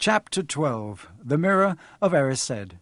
Chapter 12. The Mirror of Erised.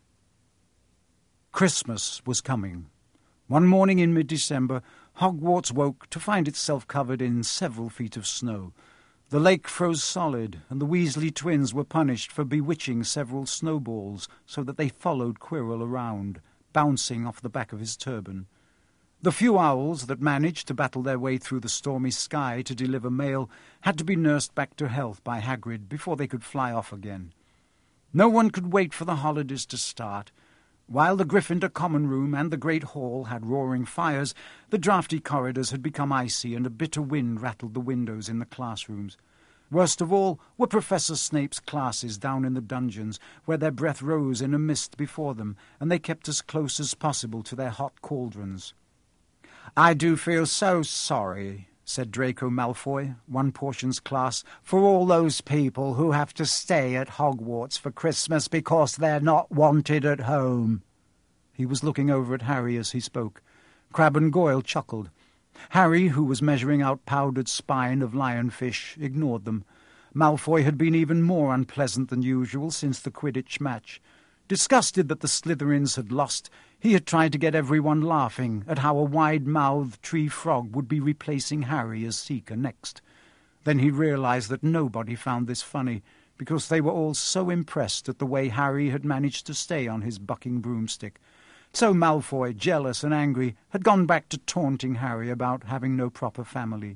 Christmas was coming. One morning in mid-December, Hogwarts woke to find itself covered in several feet of snow. The lake froze solid, and the Weasley twins were punished for bewitching several snowballs so that they followed Quirrell around, bouncing off the back of his turban. The few owls that managed to battle their way through the stormy sky to deliver mail had to be nursed back to health by Hagrid before they could fly off again. No one could wait for the holidays to start. While the Gryffindor common room and the Great Hall had roaring fires, the draughty corridors had become icy and a bitter wind rattled the windows in the classrooms. Worst of all were Professor Snape's classes down in the dungeons, where their breath rose in a mist before them, and they kept as close as possible to their hot cauldrons. "I do feel so sorry," said Draco Malfoy, one portion's class, "for all those people who have to stay at Hogwarts for Christmas because they're not wanted at home." He was looking over at Harry as he spoke. Crabbe and Goyle chuckled. Harry, who was measuring out powdered spine of lionfish, ignored them. Malfoy had been even more unpleasant than usual since the Quidditch match. Disgusted that the Slytherins had lost, he had tried to get everyone laughing at how a wide-mouthed tree frog would be replacing Harry as Seeker next. Then he realized that nobody found this funny, because they were all so impressed at the way Harry had managed to stay on his bucking broomstick. So Malfoy, jealous and angry, had gone back to taunting Harry about having no proper family.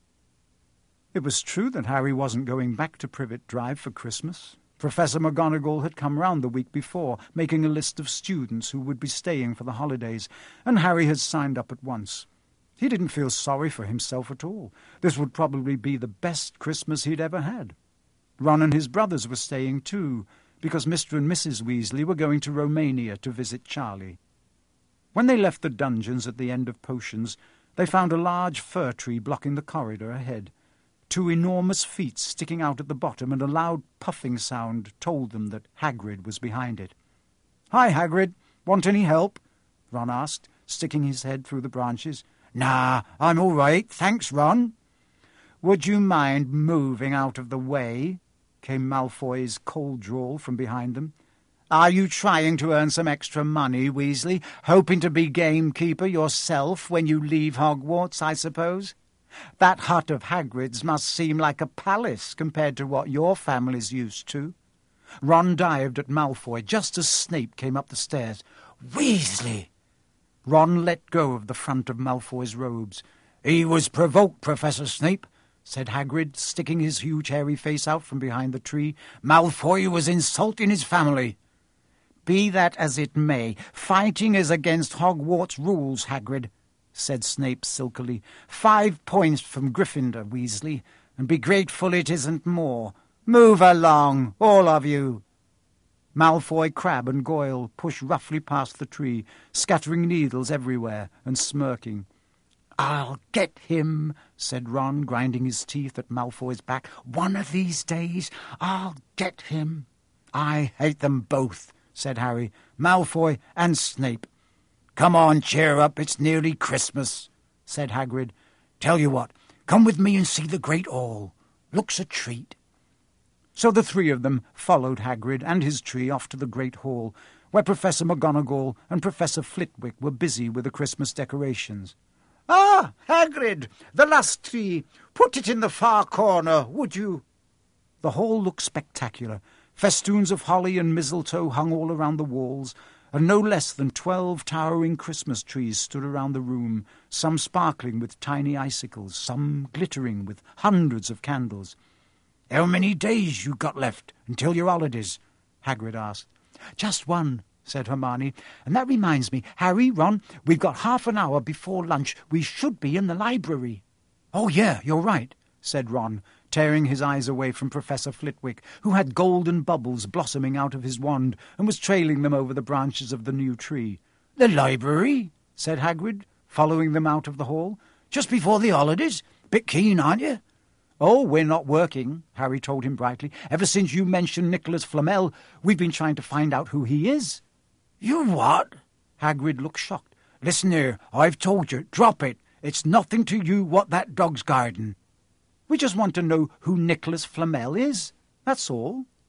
It was true that Harry wasn't going back to Privet Drive for Christmas. Professor McGonagall had come round the week before, making a list of students who would be staying for the holidays, and Harry had signed up at once. He didn't feel sorry for himself at all. This would probably be the best Christmas he'd ever had. Ron and his brothers were staying too, because Mr. and Mrs. Weasley were going to Romania to visit Charlie. When they left the dungeons at the end of potions, they found a large fir tree blocking the corridor ahead. Two enormous feet sticking out at the bottom, and a loud puffing sound told them that Hagrid was behind it. "Hi, Hagrid. Want any help?" Ron asked, sticking his head through the branches. "Nah, I'm all right, thanks, Ron." "Would you mind moving out of the way?" came Malfoy's cold drawl from behind them. "Are you trying to earn some extra money, Weasley? Hoping to be gamekeeper yourself when you leave Hogwarts, I suppose? That hut of Hagrid's must seem like a palace compared to what your family's used to." Ron dived at Malfoy just as Snape came up the stairs. "Weasley!" Ron let go of the front of Malfoy's robes. "He was provoked, Professor Snape," said Hagrid, sticking his huge hairy face out from behind the tree. "Malfoy was insulting his family." "Be that as it may, fighting is against Hogwarts rules, Hagrid," said Snape silkily. 5 points from Gryffindor, Weasley, and be grateful it isn't more. Move along, all of you." Malfoy, Crabbe, and Goyle pushed roughly past the tree, scattering needles everywhere and smirking. "I'll get him," said Ron, grinding his teeth at Malfoy's back. "One of these days I'll get him." "I hate them both," said Harry, "Malfoy and Snape." "Come on, cheer up, it's nearly Christmas," said Hagrid. "Tell you what, come with me and see the Great Hall. Looks a treat." So the three of them followed Hagrid and his tree off to the Great Hall, where Professor McGonagall and Professor Flitwick were busy with the Christmas decorations. "Ah, Hagrid, the last tree. Put it in the far corner, would you?" The hall looked spectacular. Festoons of holly and mistletoe hung all around the walls, and no less than 12 towering Christmas trees stood around the room, some sparkling with tiny icicles, some glittering with hundreds of candles. "How many days you got left until your holidays?" Hagrid asked. "Just one," said Hermione. "And that reminds me, Harry, Ron, we've got half an hour before lunch. We should be in the library." "Oh, yeah, you're right," said Ron, tearing his eyes away from Professor Flitwick, who had golden bubbles blossoming out of his wand and was trailing them over the branches of the new tree. "The library?" said Hagrid, following them out of the hall. "Just before the holidays? Bit keen, aren't you?" "Oh, we're not working," Harry told him brightly. "Ever since you mentioned Nicholas Flamel, we've been trying to find out who he is." "You what?" Hagrid looked shocked. "Listen here, I've told you, drop it. It's nothing to you what that dog's guarding." "We just want to know who Nicholas Flamel is, that's all,"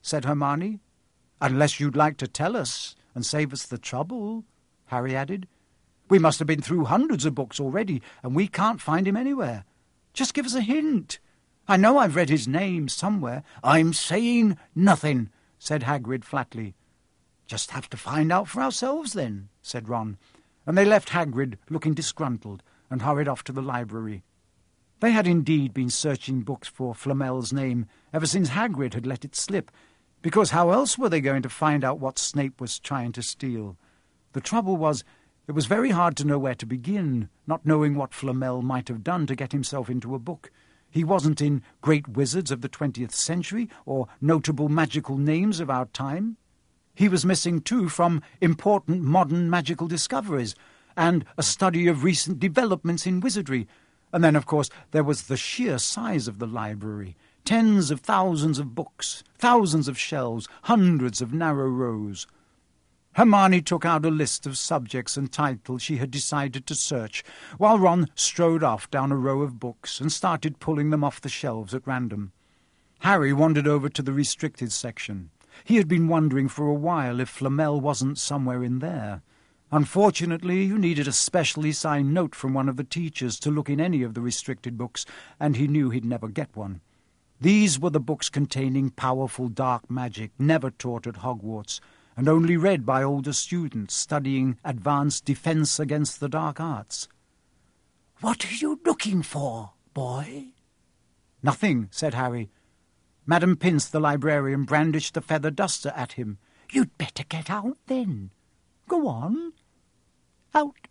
said Hermione. "Unless you'd like to tell us and save us the trouble," Harry added. "We must have been through hundreds of books already, and we can't find him anywhere. Just give us a hint. I know I've read his name somewhere." "I'm saying nothing," said Hagrid flatly. "Just have to find out for ourselves, then," said Ron, and they left Hagrid looking disgruntled and hurried off to the library. They had indeed been searching books for Flamel's name ever since Hagrid had let it slip, because how else were they going to find out what Snape was trying to steal? The trouble was, it was very hard to know where to begin, not knowing what Flamel might have done to get himself into a book. He wasn't in Great Wizards of the 20th century or Notable Magical Names of Our Time. He was missing, too, from Important Modern Magical Discoveries and A Study of Recent Developments in Wizardry. And then, of course, there was the sheer size of the library. Tens of thousands of books, thousands of shelves, hundreds of narrow rows. Hermione took out a list of subjects and titles she had decided to search, while Ron strode off down a row of books and started pulling them off the shelves at random. Harry wandered over to the restricted section. He had been wondering for a while if Flamel wasn't somewhere in there. Unfortunately, you needed a specially signed note from one of the teachers to look in any of the restricted books, and he knew he'd never get one. These were the books containing powerful dark magic never taught at Hogwarts, and only read by older students studying advanced defense against the dark arts. "What are you looking for, boy?" "Nothing," said Harry. Madame Pince, the librarian, brandished the feather duster at him. "You'd better get out, then. Go on. Out."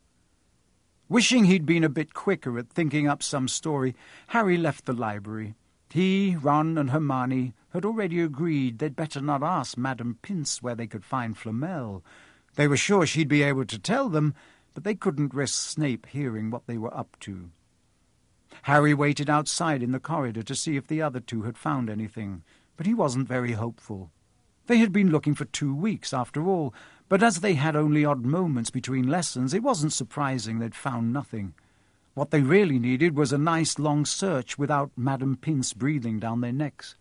Wishing he'd been a bit quicker at thinking up some story, Harry left the library. He, Ron, and Hermione had already agreed they'd better not ask Madame Pince where they could find Flamel. They were sure she'd be able to tell them, but they couldn't risk Snape hearing what they were up to. Harry waited outside in the corridor to see if the other two had found anything, but he wasn't very hopeful. They had been looking for 2 weeks, after all, but as they had only odd moments between lessons, it wasn't surprising they'd found nothing. What they really needed was a nice long search without Madame Pince breathing down their necks.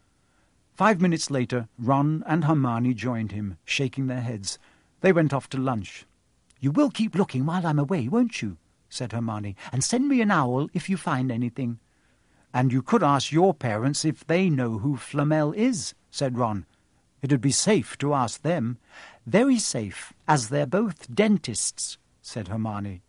5 minutes later, Ron and Hermione joined him, shaking their heads. They went off to lunch. "You will keep looking while I'm away, won't you?" said Hermione, "and send me an owl if you find anything." "And you could ask your parents if they know who Flamel is," said Ron. "It'd be safe to ask them." "Very safe, as they're both dentists," said Hermione.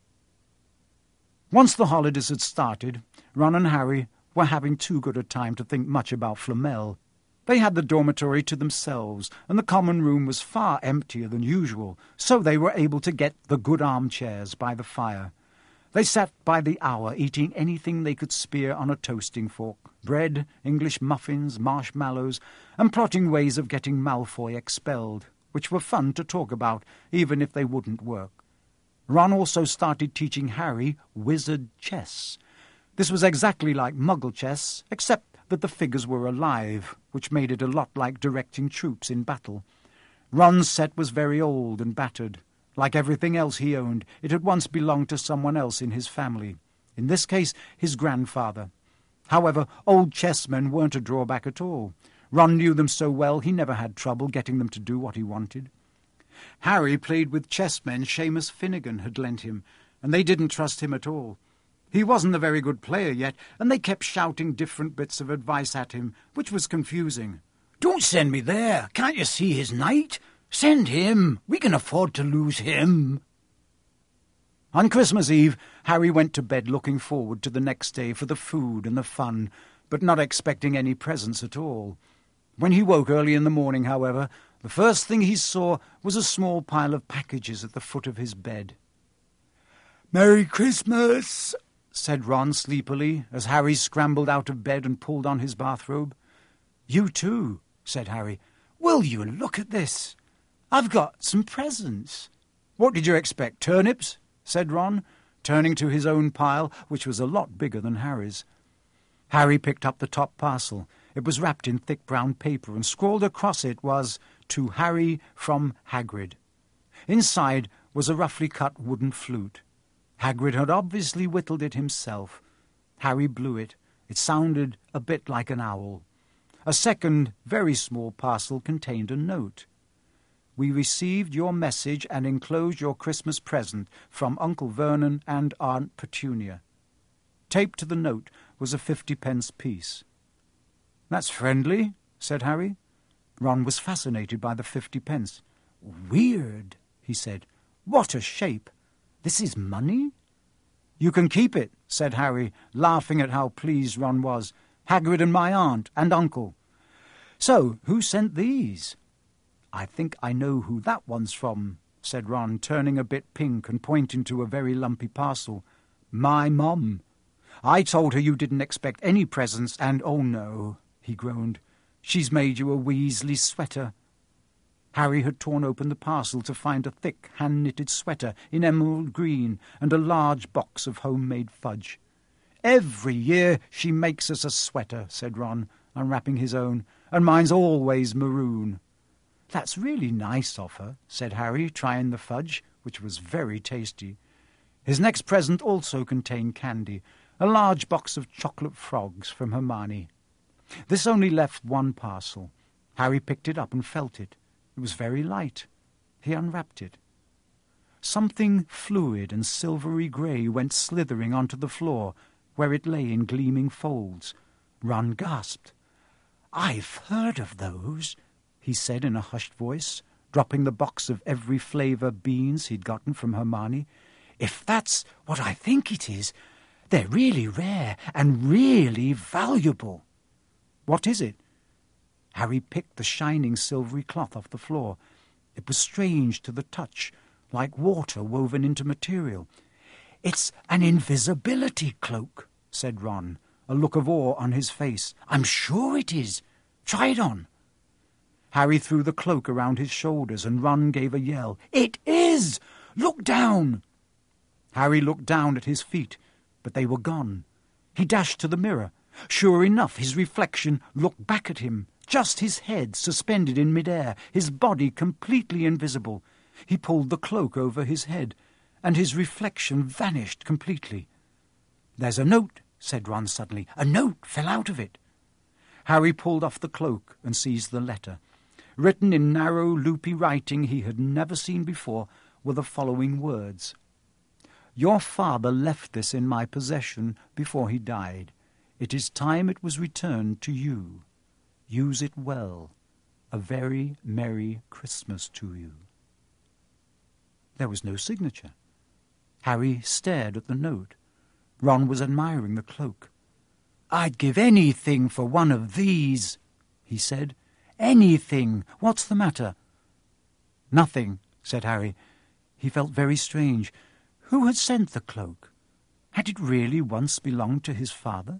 Once the holidays had started, Ron and Harry were having too good a time to think much about Flamel. They had the dormitory to themselves, and the common room was far emptier than usual, so they were able to get the good armchairs by the fire. They sat by the hour eating anything they could spear on a toasting fork, bread, English muffins, marshmallows, and plotting ways of getting Malfoy expelled, which were fun to talk about, even if they wouldn't work. Ron also started teaching Harry wizard chess. This was exactly like Muggle chess, except that the figures were alive, which made it a lot like directing troops in battle. Ron's set was very old and battered. Like everything else he owned, it had once belonged to someone else in his family, in this case his grandfather. However, old chessmen weren't a drawback at all. Ron knew them so well he never had trouble getting them to do what he wanted. Harry played with chessmen Seamus Finnegan had lent him, and they didn't trust him at all. He wasn't a very good player yet, and they kept shouting different bits of advice at him, which was confusing. "Don't send me there. Can't you see his knight? Send him. We can afford to lose him." On Christmas Eve, Harry went to bed looking forward to the next day for the food and the fun, but not expecting any presents at all. When he woke early in the morning, however, the first thing he saw was a small pile of packages at the foot of his bed. "Merry Christmas," said Ron sleepily, as Harry scrambled out of bed and pulled on his bathrobe. "You too," said Harry. "Will you look at this? I've got some presents." "What did you expect, turnips?" said Ron, turning to his own pile, which was a lot bigger than Harry's. Harry picked up the top parcel. It was wrapped in thick brown paper, and scrawled across it was, "To Harry from Hagrid." Inside was a roughly cut wooden flute. Hagrid had obviously whittled it himself. Harry blew it. It sounded a bit like an owl. A second, very small parcel contained a note. "We received your message and enclosed your Christmas present from Uncle Vernon and Aunt Petunia." Taped to the note was a 50-pence piece. "That's friendly," said Harry. Ron was fascinated by the 50-pence. "Weird," he said. "What a shape! This is money?" "You can keep it," said Harry, laughing at how pleased Ron was. "Hagrid and my aunt and uncle." "So, who sent these?" "I think I know who that one's from," said Ron, turning a bit pink and pointing to a very lumpy parcel. "My mum. I told her you didn't expect any presents, and oh no," he groaned, "she's made you a Weasley sweater." Harry had torn open the parcel to find a thick, hand-knitted sweater in emerald green and a large box of homemade fudge. "Every year she makes us a sweater," said Ron, unwrapping his own, "and mine's always maroon." "That's really nice of her," said Harry, trying the fudge, which was very tasty. His next present also contained candy, a large box of chocolate frogs from Hermione. This only left one parcel. Harry picked it up and felt it. It was very light. He unwrapped it. Something fluid and silvery grey went slithering onto the floor, where it lay in gleaming folds. Ron gasped. "I've heard of those," he said in a hushed voice, dropping the box of every flavour beans he'd gotten from Hermione. "If that's what I think it is, they're really rare and really valuable." "What is it?" Harry picked the shining silvery cloth off the floor. It was strange to the touch, like water woven into material. "It's an invisibility cloak," said Ron, a look of awe on his face. "I'm sure it is. Try it on." Harry threw the cloak around his shoulders, and Ron gave a yell. "It is! Look down!" Harry looked down at his feet, but they were gone. He dashed to the mirror. Sure enough, his reflection looked back at him, just his head suspended in mid-air, his body completely invisible. He pulled the cloak over his head, and his reflection vanished completely. "There's a note," said Ron suddenly. "A note fell out of it." Harry pulled off the cloak and seized the letter. Written in narrow, loopy writing he had never seen before were the following words. "Your father left this in my possession before he died. It is time it was returned to you. Use it well. A very Merry Christmas to you." There was no signature. Harry stared at the note. Ron was admiring the cloak. "I'd give anything for one of these," he said. "Anything. What's the matter?" "Nothing," said Harry. He felt very strange. Who had sent the cloak? Had it really once belonged to his father?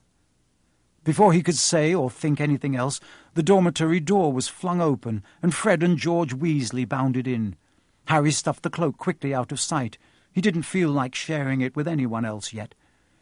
Before he could say or think anything else, the dormitory door was flung open, and Fred and George Weasley bounded in. Harry stuffed the cloak quickly out of sight. He didn't feel like sharing it with anyone else yet.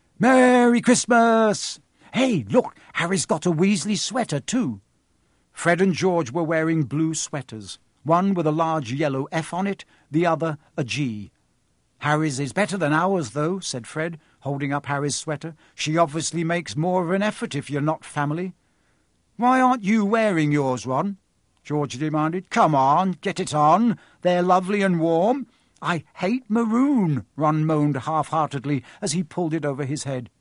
"Merry Christmas!" "Hey, look, Harry's got a Weasley sweater too." Fred and George were wearing blue sweaters, one with a large yellow F on it, the other a G. "Harry's is better than ours, though," said Fred, holding up Harry's sweater. "She obviously makes more of an effort if you're not family." "Why aren't you wearing yours, Ron?" George demanded. "Come on, get it on. They're lovely and warm." "I hate maroon," Ron moaned half-heartedly as he pulled it over his head.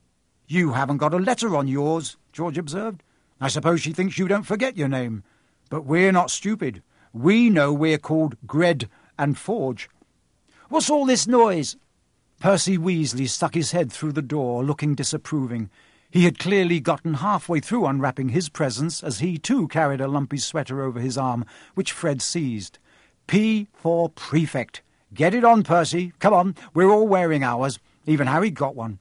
"You haven't got a letter on yours," George observed. "I suppose she thinks you don't forget your name. But we're not stupid. We know we're called Gred and Forge." "What's all this noise?" Percy Weasley stuck his head through the door, looking disapproving. He had clearly gotten halfway through unwrapping his presents, as he too carried a lumpy sweater over his arm, which Fred seized. "P for Prefect. Get it on, Percy. Come on, we're all wearing ours. Even Harry got one."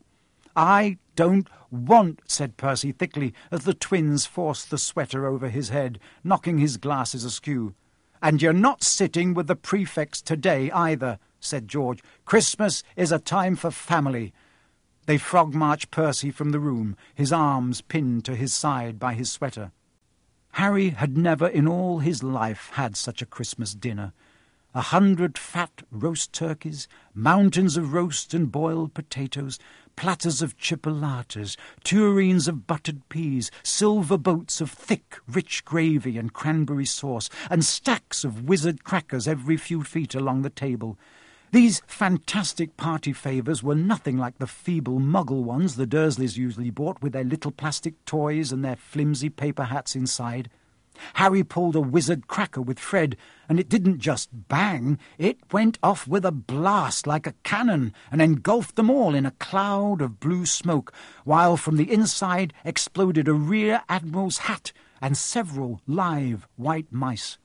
"I don't want," said Percy thickly, as the twins forced the sweater over his head, knocking his glasses askew. "And you're not sitting with the prefects today either," said George. "Christmas is a time for family." They frog-marched Percy from the room, his arms pinned to his side by his sweater. Harry had never in all his life had such a Christmas dinner. 100 fat roast turkeys, mountains of roast and boiled potatoes, platters of chipolatas, tureens of buttered peas, silver boats of thick, rich gravy and cranberry sauce, and stacks of wizard crackers every few feet along the table. These fantastic party favours were nothing like the feeble muggle ones the Dursleys usually bought, with their little plastic toys and their flimsy paper hats inside. Harry pulled a wizard cracker with Fred, and it didn't just bang, it went off with a blast like a cannon and engulfed them all in a cloud of blue smoke, while from the inside exploded a rear admiral's hat and several live white mice.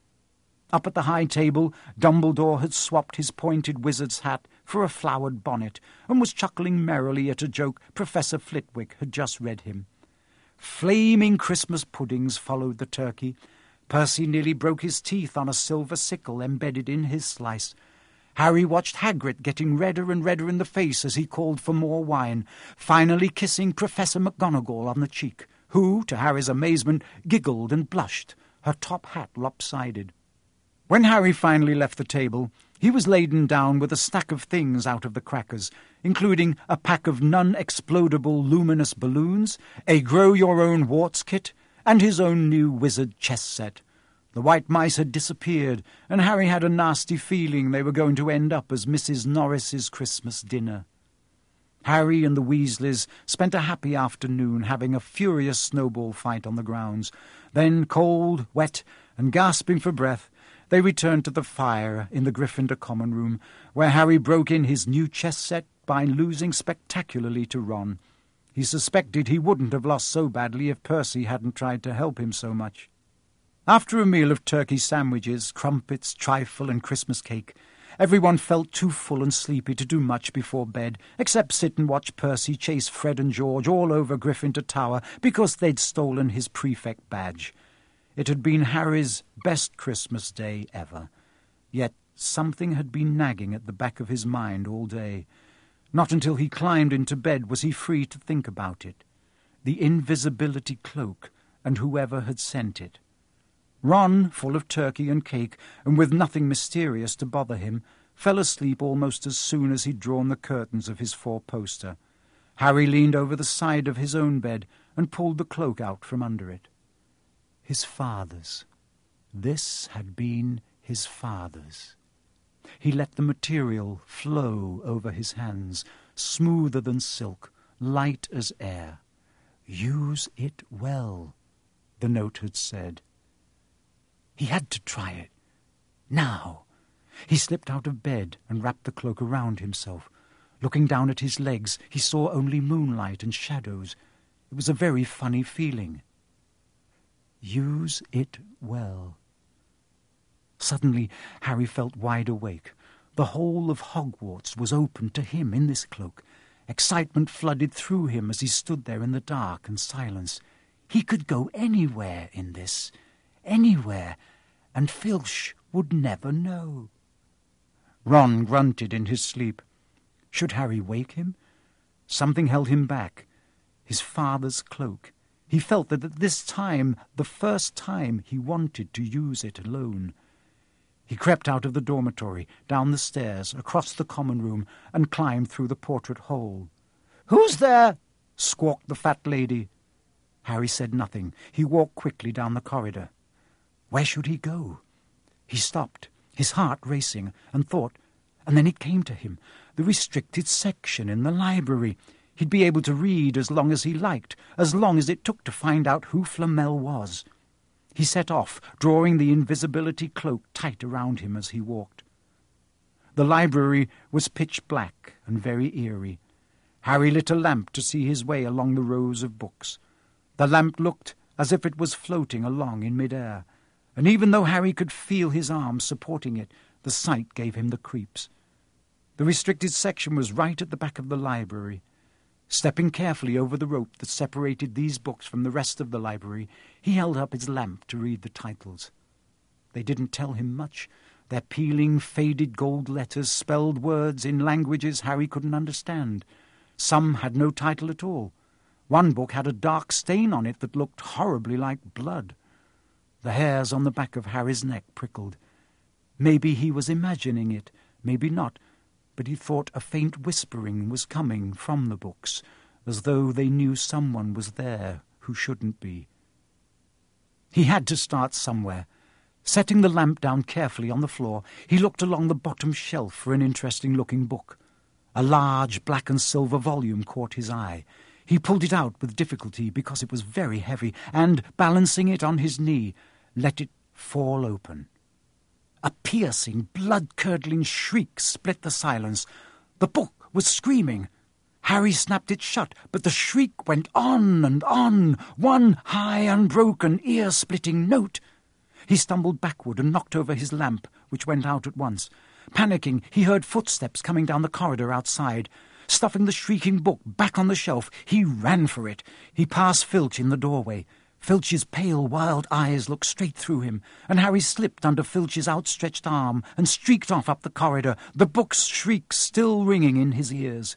Up at the high table, Dumbledore had swapped his pointed wizard's hat for a flowered bonnet, and was chuckling merrily at a joke Professor Flitwick had just read him. Flaming Christmas puddings followed the turkey. Percy nearly broke his teeth on a silver sickle embedded in his slice. Harry watched Hagrid getting redder and redder in the face as he called for more wine, finally kissing Professor McGonagall on the cheek, who, to Harry's amazement, giggled and blushed, her top hat lopsided. When Harry finally left the table, he was laden down with a stack of things out of the crackers, including a pack of non-explodable luminous balloons, a grow-your-own warts kit, and his own new wizard chess set. The white mice had disappeared, and Harry had a nasty feeling they were going to end up as Mrs. Norris's Christmas dinner. Harry and the Weasleys spent a happy afternoon having a furious snowball fight on the grounds. Then, cold, wet, and gasping for breath, they returned to the fire in the Gryffindor common room, where Harry broke in his new chess set by losing spectacularly to Ron. He suspected he wouldn't have lost so badly if Percy hadn't tried to help him so much. After a meal of turkey sandwiches, crumpets, trifle, and Christmas cake, everyone felt too full and sleepy to do much before bed, except sit and watch Percy chase Fred and George all over Gryffindor Tower because they'd stolen his prefect badge. It had been Harry's best Christmas day ever, yet something had been nagging at the back of his mind all day. Not until he climbed into bed was he free to think about it. The invisibility cloak, and whoever had sent it. Ron, full of turkey and cake, and with nothing mysterious to bother him, fell asleep almost as soon as he'd drawn the curtains of his four-poster. Harry leaned over the side of his own bed and pulled the cloak out from under it. His father's. This had been his father's. He let the material flow over his hands, smoother than silk, light as air. "Use it well," the note had said. He had to try it. Now. He slipped out of bed and wrapped the cloak around himself. Looking down at his legs, he saw only moonlight and shadows. It was a very funny feeling. Use it well. Suddenly, Harry felt wide awake. The whole of Hogwarts was open to him in this cloak. Excitement flooded through him as he stood there in the dark and silence. He could go anywhere in this, anywhere, and Filch would never know. Ron grunted in his sleep. Should Harry wake him? Something held him back. His father's cloak. He felt that at this time, the first time, he wanted to use it alone. He crept out of the dormitory, down the stairs, across the common room, and climbed through the portrait hole. "Who's there?" squawked the fat lady. Harry said nothing. He walked quickly down the corridor. Where should he go? He stopped, his heart racing, and thought, and then it came to him, the restricted section in the library. He'd be able to read as long as he liked, as long as it took to find out who Flamel was. He set off, drawing the invisibility cloak tight around him as he walked. The library was pitch black and very eerie. Harry lit a lamp to see his way along the rows of books. The lamp looked as if it was floating along in mid-air, and even though Harry could feel his arms supporting it, the sight gave him the creeps. The restricted section was right at the back of the library. Stepping carefully over the rope that separated these books from the rest of the library, he held up his lamp to read the titles. They didn't tell him much. Their peeling, faded gold letters spelled words in languages Harry couldn't understand. Some had no title at all. One book had a dark stain on it that looked horribly like blood. The hairs on the back of Harry's neck prickled. Maybe he was imagining it, maybe not, but he thought a faint whispering was coming from the books, as though they knew someone was there who shouldn't be. He had to start somewhere. Setting the lamp down carefully on the floor, he looked along the bottom shelf for an interesting-looking book. A large black and silver volume caught his eye. He pulled it out with difficulty because it was very heavy, and, balancing it on his knee, let it fall open. A piercing, blood-curdling shriek split the silence. The book was screaming. Harry snapped it shut, but the shriek went on and on, one high, unbroken, ear-splitting note. He stumbled backward and knocked over his lamp, which went out at once. Panicking, he heard footsteps coming down the corridor outside. Stuffing the shrieking book back on the shelf, he ran for it. He passed Filch in the doorway. Filch's pale, wild eyes looked straight through him, and Harry slipped under Filch's outstretched arm and streaked off up the corridor, the book's shriek still ringing in his ears.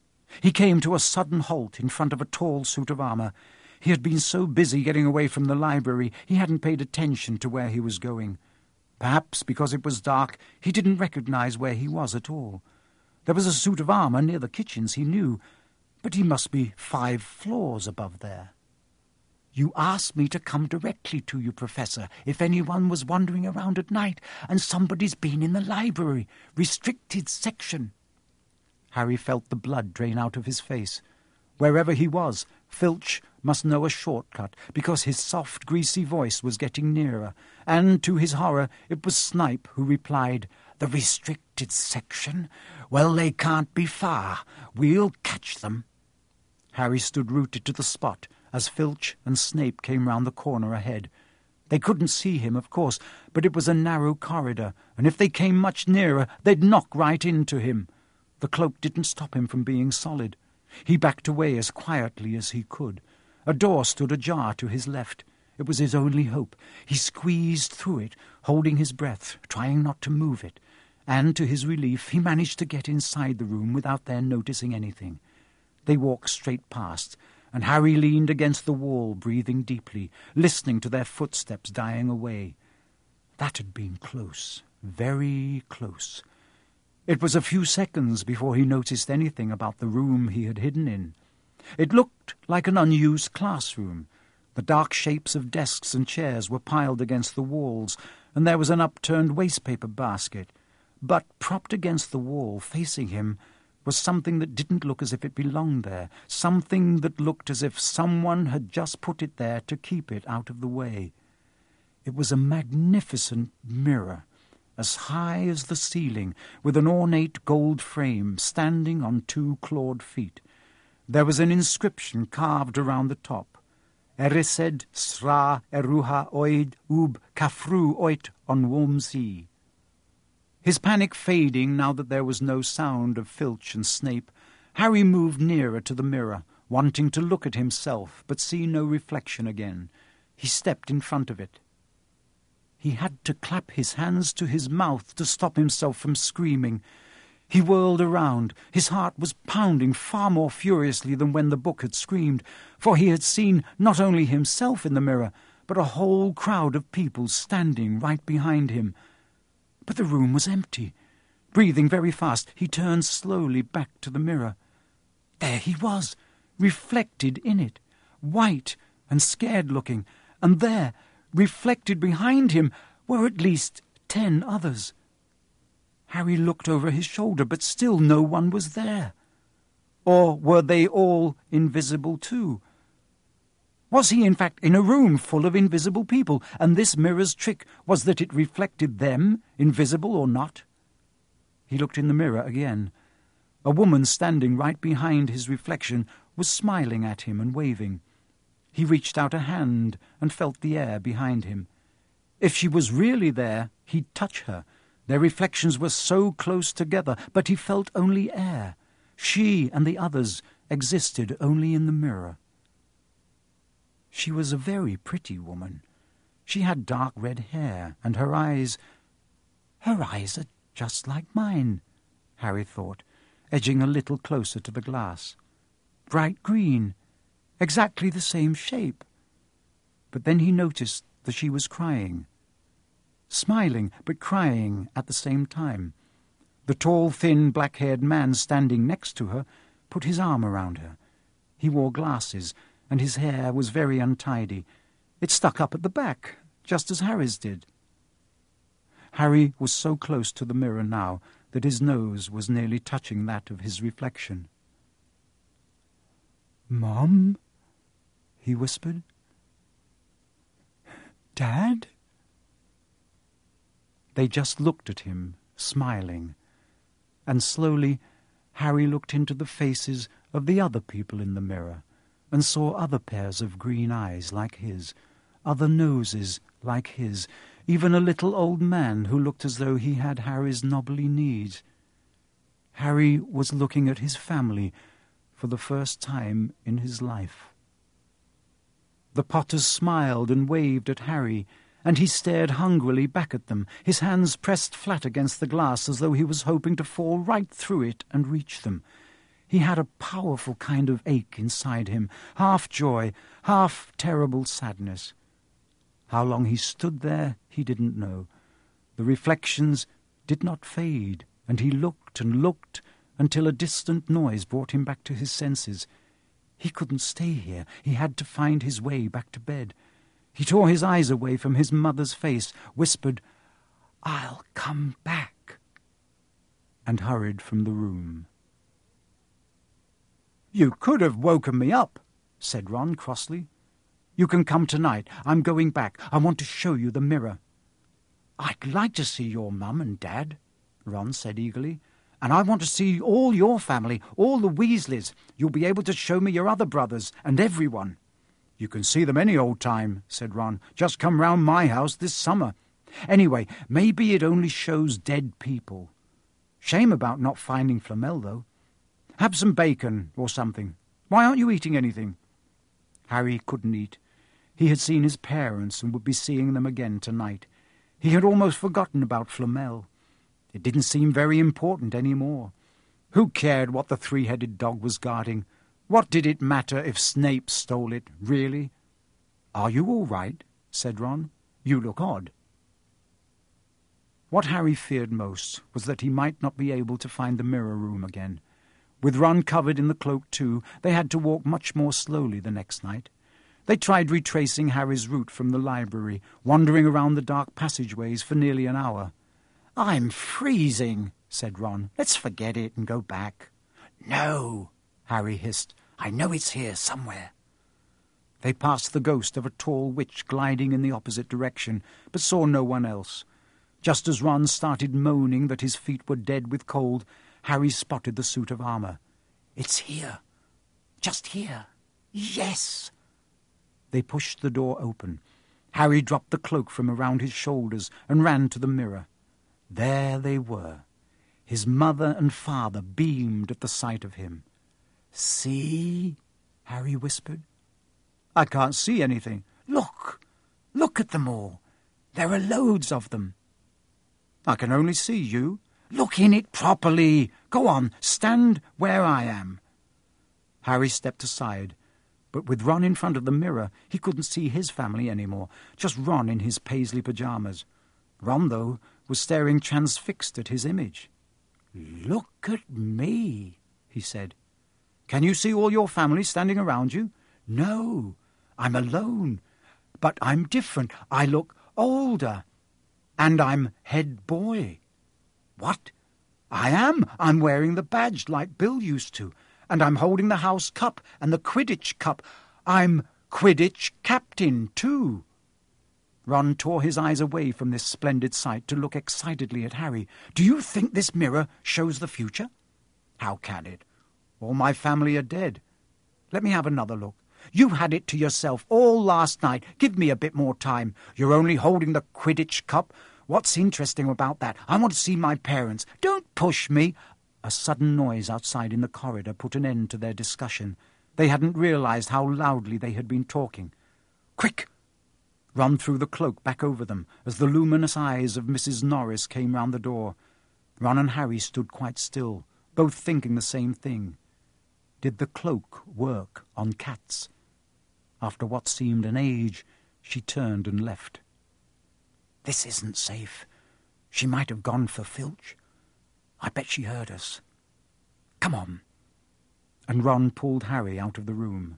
He came to a sudden halt in front of a tall suit of armour. He had been so busy getting away from the library, he hadn't paid attention to where he was going. Perhaps because it was dark, he didn't recognize where he was at all. There was a suit of armour near the kitchens, he knew, but he must be 5 floors above there. "You asked me to come directly to you, Professor, if anyone was wandering around at night, and somebody's been in the library. Restricted section." Harry felt the blood drain out of his face. Wherever he was, Filch must know a shortcut, because his soft, greasy voice was getting nearer, and, to his horror, it was Snipe who replied, "The restricted section? Well, they can't be far. We'll catch them." Harry stood rooted to the spot as Filch and Snape came round the corner ahead. They couldn't see him, of course, but it was a narrow corridor, and if they came much nearer, they'd knock right into him. The cloak didn't stop him from being solid. He backed away as quietly as he could. A door stood ajar to his left. It was his only hope. He squeezed through it, holding his breath, trying not to move it, and, to his relief, he managed to get inside the room without their noticing anything. They walked straight past, and Harry leaned against the wall, breathing deeply, listening to their footsteps dying away. That had been close, very close. It was a few seconds before he noticed anything about the room he had hidden in. It looked like an unused classroom. The dark shapes of desks and chairs were piled against the walls, and there was an upturned wastepaper basket. But propped against the wall, facing him, was something that didn't look as if it belonged there, something that looked as if someone had just put it there to keep it out of the way. It was a magnificent mirror, as high as the ceiling, with an ornate gold frame standing on 2 clawed feet. There was an inscription carved around the top. Erised sra eruha oid ub kafru oit on Womsey. His panic fading now that there was no sound of Filch and Snape, Harry moved nearer to the mirror, wanting to look at himself, but see no reflection again. He stepped in front of it. He had to clap his hands to his mouth to stop himself from screaming. He whirled around. His heart was pounding far more furiously than when the book had screamed, for he had seen not only himself in the mirror, but a whole crowd of people standing right behind him. But the room was empty. Breathing very fast, he turned slowly back to the mirror. There he was, reflected in it, white and scared-looking, and there, reflected behind him, were at least 10 others. Harry looked over his shoulder, but still no one was there. Or were they all invisible too? Was he, in fact, in a room full of invisible people, and this mirror's trick was that it reflected them, invisible or not? He looked in the mirror again. A woman standing right behind his reflection was smiling at him and waving. He reached out a hand and felt the air behind him. If she was really there, he'd touch her. Their reflections were so close together, but he felt only air. She and the others existed only in the mirror. She was a very pretty woman. She had dark red hair, and her eyes are just like mine, Harry thought, edging a little closer to the glass. Bright green, exactly the same shape. But then he noticed that she was crying. smiling but crying at the same time. The tall, thin, black-haired man standing next to her put his arm around her. He wore glasses, and his hair was very untidy. It stuck up at the back, just as Harry's did. Harry was so close to the mirror now that his nose was nearly touching that of his reflection. "Mum?" he whispered. "Dad?" They just looked at him, smiling, and slowly Harry looked into the faces of the other people in the mirror and saw other pairs of green eyes like his, other noses like his, even a little old man who looked as though he had Harry's knobbly knees. Harry was looking at his family for the first time in his life. The Potters smiled and waved at Harry, and he stared hungrily back at them, his hands pressed flat against the glass as though he was hoping to fall right through it and reach them. He had a powerful kind of ache inside him, half joy, half terrible sadness. How long he stood there, he didn't know. The reflections did not fade, and he looked and looked until a distant noise brought him back to his senses. He couldn't stay here. He had to find his way back to bed. He tore his eyes away from his mother's face, whispered, "I'll come back," and hurried from the room. "You could have woken me up," said Ron crossly. "You can come tonight. I'm going back. I want to show you the mirror." "I'd like to see your Mum and Dad," Ron said eagerly. "And I want to see all your family, all the Weasleys. You'll be able to show me your other brothers and everyone." "You can see them any old time," said Ron. "Just come round my house this summer. Anyway, maybe it only shows dead people. Shame about not finding Flamel, though. Have some bacon or something. Why aren't you eating anything?" Harry couldn't eat. He had seen his parents and would be seeing them again tonight. He had almost forgotten about Flamel. It didn't seem very important any more. Who cared what the three-headed dog was guarding? What did it matter if Snape stole it, really? "Are you all right?" said Ron. "You look odd." What Harry feared most was that he might not be able to find the mirror room again. With Ron covered in the cloak too, they had to walk much more slowly the next night. They tried retracing Harry's route from the library, wandering around the dark passageways for nearly an hour. "I'm freezing," said Ron. "Let's forget it and go back." "No," Harry hissed. "I know it's here somewhere." They passed the ghost of a tall witch gliding in the opposite direction, but saw no one else. Just as Ron started moaning that his feet were dead with cold, Harry spotted the suit of armor. "It's here. Just here. Yes!" They pushed the door open. Harry dropped the cloak from around his shoulders and ran to the mirror. There they were. His mother and father beamed at the sight of him. "See?" Harry whispered. "I can't see anything." "Look! Look at them all. There are loads of them." "I can only see you." "Look in it properly. Go on, stand where I am." Harry stepped aside, but with Ron in front of the mirror, he couldn't see his family anymore, just Ron in his paisley pyjamas. Ron, though, was staring transfixed at his image. "Look at me," he said. "Can you see all your family standing around you?" "No, I'm alone. But I'm different. I look older. And I'm head boy." "What?" "I am. I'm wearing the badge like Bill used to. And I'm holding the house cup and the Quidditch cup. I'm Quidditch captain, too." Ron tore his eyes away from this splendid sight to look excitedly at Harry. "Do you think this mirror shows the future?" "How can it? All my family are dead." "Let me have another look." "You had it to yourself all last night. Give me a bit more time. You're only holding the Quidditch cup. What's interesting about that? I want to see my parents." "Don't push me." A sudden noise outside in the corridor put an end to their discussion. They hadn't realized how loudly they had been talking. "Quick!" Ron threw the cloak back over them as the luminous eyes of Mrs. Norris came round the door. Ron and Harry stood quite still, both thinking the same thing. Did the cloak work on cats? After what seemed an age, she turned and left. This isn't safe. She might have gone for Filch. I bet she heard us. Come on. And Ron pulled Harry out of the room.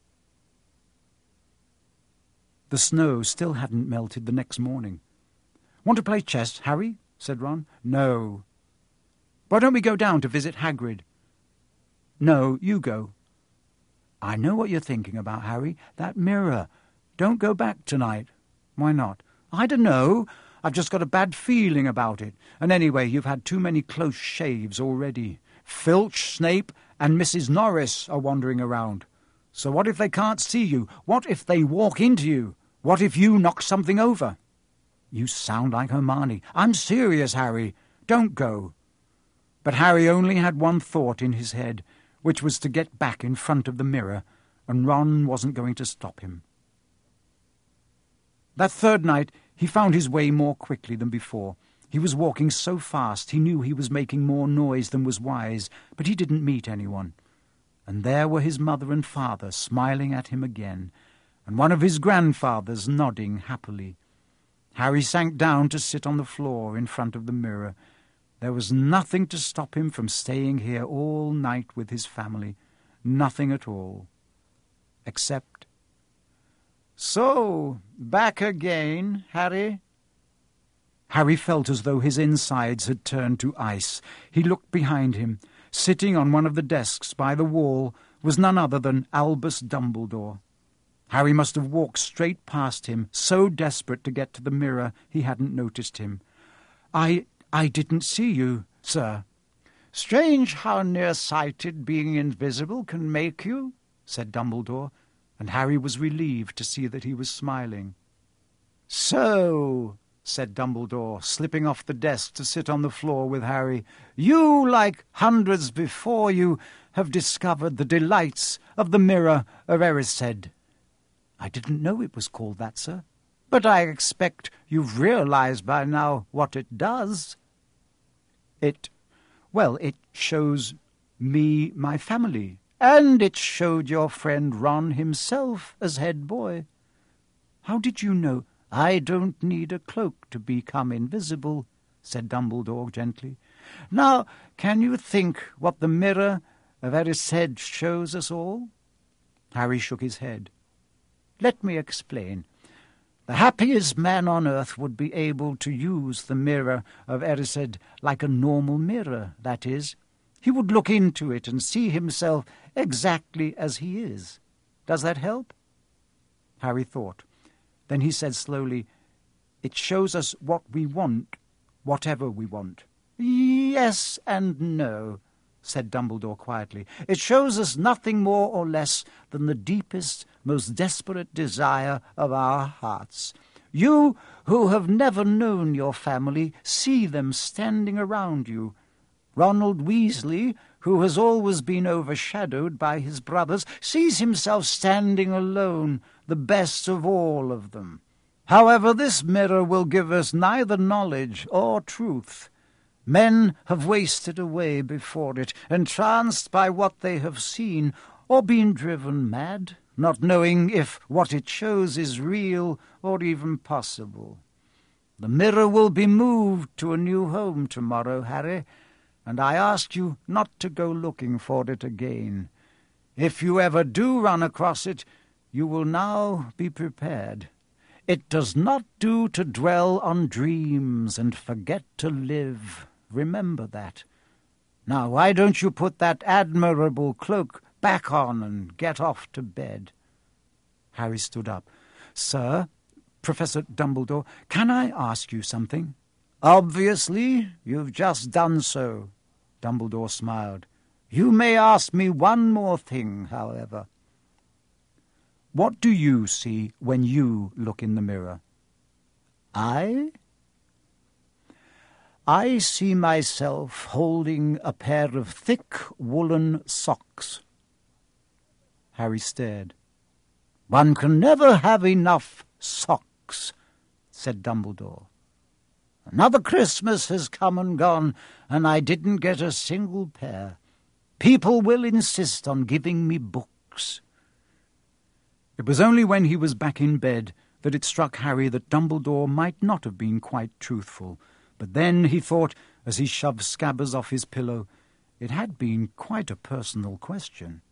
The snow still hadn't melted the next morning. Want to play chess, Harry? Said Ron. No. Why don't we go down to visit Hagrid? No, you go. I know what you're thinking about, Harry. That mirror. Don't go back tonight. Why not? I don't know. I've just got a bad feeling about it. And anyway, you've had too many close shaves already. Filch, Snape, and Mrs. Norris are wandering around. So what if they can't see you? What if they walk into you? What if you knock something over? You sound like Hermione. I'm serious, Harry. Don't go. But Harry only had one thought in his head, which was to get back in front of the mirror, and Ron wasn't going to stop him. That third night, he found his way more quickly than before. He was walking so fast he knew he was making more noise than was wise, but he didn't meet anyone. And there were his mother and father smiling at him again, and one of his grandfathers nodding happily. Harry sank down to sit on the floor in front of the mirror. There was nothing to stop him from staying here all night with his family. Nothing at all. Except... So, back again, Harry? Harry felt as though his insides had turned to ice. He looked behind him. Sitting on one of the desks by the wall was none other than Albus Dumbledore. Harry must have walked straight past him, so desperate to get to the mirror he hadn't noticed him. I didn't see you, sir. Strange how near-sighted being invisible can make you, said Dumbledore, and Harry was relieved to see that he was smiling. So, said Dumbledore, slipping off the desk to sit on the floor with Harry, you, like hundreds before you, have discovered the delights of the Mirror of Erised. I didn't know it was called that, sir. But I expect you've realized by now what it does. It shows me my family. And it showed your friend Ron himself as head boy. How did you know? I don't need a cloak to become invisible, said Dumbledore gently. Now, can you think what the Mirror of Erised shows us all? Harry shook his head. Let me explain. The happiest man on earth would be able to use the Mirror of Erised like a normal mirror, that is. He would look into it and see himself exactly as he is. Does that help? Harry thought. Then he said slowly, It shows us what we want, whatever we want. Yes and no, said Dumbledore quietly. It shows us nothing more or less than the deepest, most desperate desire of our hearts. You, who have never known your family, see them standing around you. Ronald Weasley, who has always been overshadowed by his brothers, sees himself standing alone, the best of all of them. However, this mirror will give us neither knowledge or truth. Men have wasted away before it, entranced by what they have seen, or been driven mad, not knowing if what it shows is real or even possible. The mirror will be moved to a new home tomorrow, Harry, and I ask you not to go looking for it again. If you ever do run across it, you will now be prepared. It does not do to dwell on dreams and forget to live. Remember that. Now, why don't you put that admirable cloak back on and get off to bed? Harry stood up. Sir, Professor Dumbledore, can I ask you something? Obviously, you've just done so, Dumbledore smiled. You may ask me one more thing, however. What do you see when you look in the mirror? I see myself holding a pair of thick woolen socks. Harry stared. One can never have enough socks, said Dumbledore. Another Christmas has come and gone, and I didn't get a single pair. People will insist on giving me books. It was only when he was back in bed that it struck Harry that Dumbledore might not have been quite truthful. But then, he thought, as he shoved Scabbers off his pillow, it had been quite a personal question.